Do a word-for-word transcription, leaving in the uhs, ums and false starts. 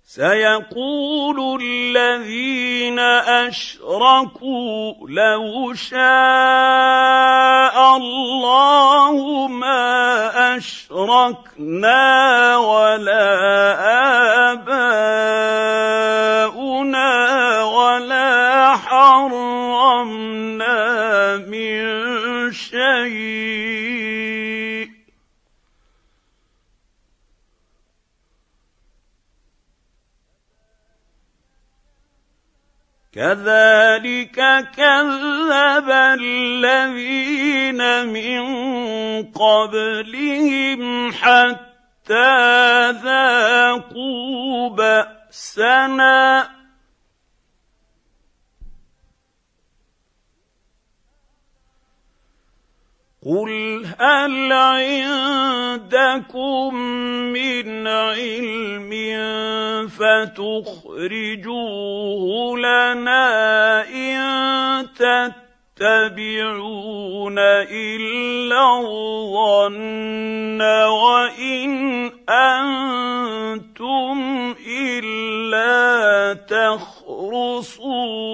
سيقول الذين أشركوا لو شاء الله ما أشركنا ولا آباؤنا ولا حرمنا من شيء كذلك كذب الذين من قبلهم حتى ذاقوا بأسنا قل هل عندكم من علم فتخرجوه لنا إن تتبعون إلا الظن وإن أنتم إلا تخرصون